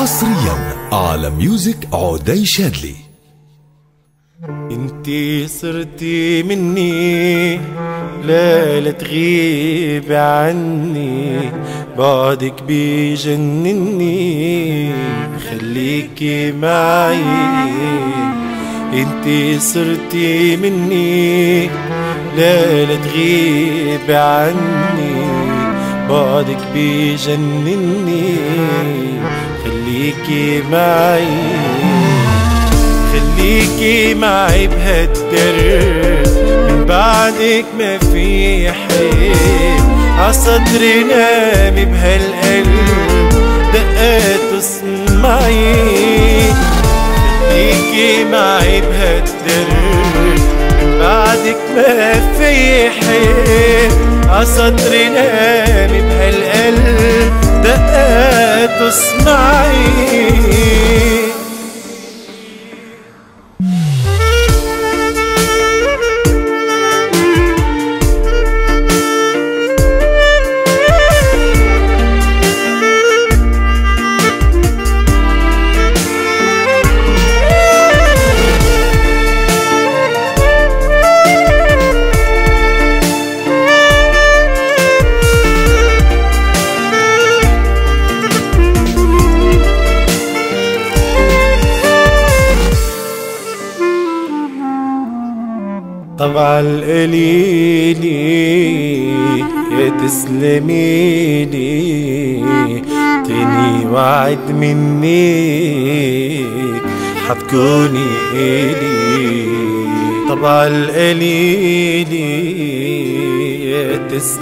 حصريا على ميوزك عودي شادلي. انتي صرتي مني لا تغيب عني، بعدك بيجنني خليكي معي. انتي صرتي مني لا تغيب عني، بعدك بيجنني خليكي معي. خليكي معي بهالدرب، من بعدك ما في حيل. عصدري نامي بهالقلب دقات اسمعي. خليكي معي بهالدرب، من بعدك ما في حيل. عصدري نامي بهالقلب دقات اسمعي. طبع القليلي يا تسلميلي، تاني وعد منك حتكوني إلي. طبع القليلي يا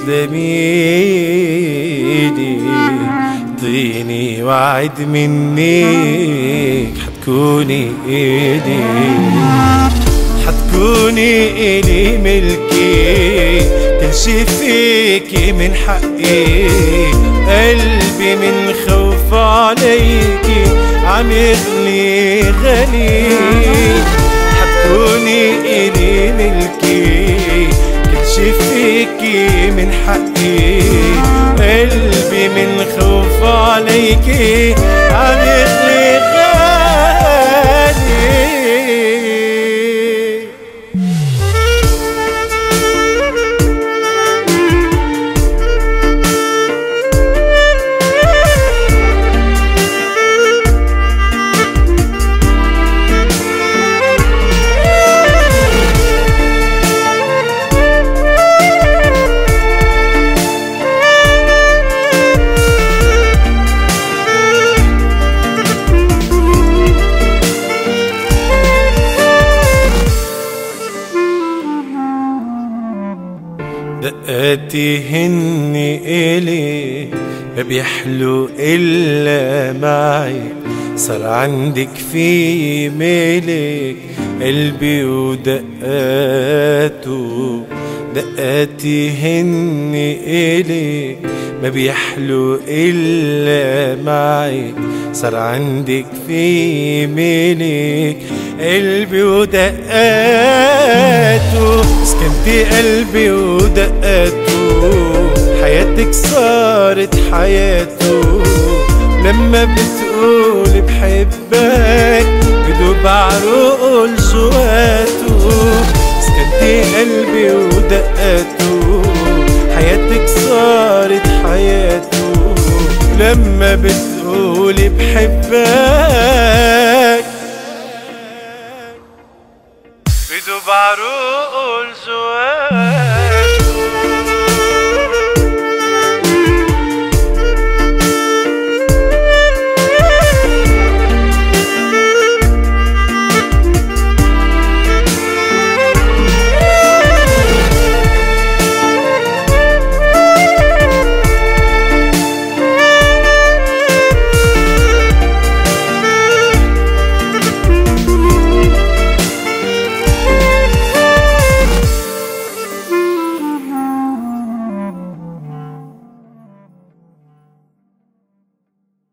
تسلميلي، تاني وعد منك حتكوني إلي. حتكوني إلي ملكي، كل شي فيكي من حقي. قلبي من خوف عليكي عم يغلي غلي. حتكوني إلي ملكي، كل شي فيكي من حقي. قلبي من خوف عليكي عم يغلي غلي. دقاتي هني إلي ما بيحلو إلا معي. صار عندك في ملك قلبي ودقاته. دقاتي هني إلي ما بيحلو إلا معي. صار عندك في ملك قلبي ودقاته. سكنتي قلبي ودقاته، حياتك صارت حياته. لما بتقول بحبك بدوب عروق جواته. سكنتي قلبي ودقاته، حياتك صارت حياته. لما بتقول بحبك بدوب عروق جواته.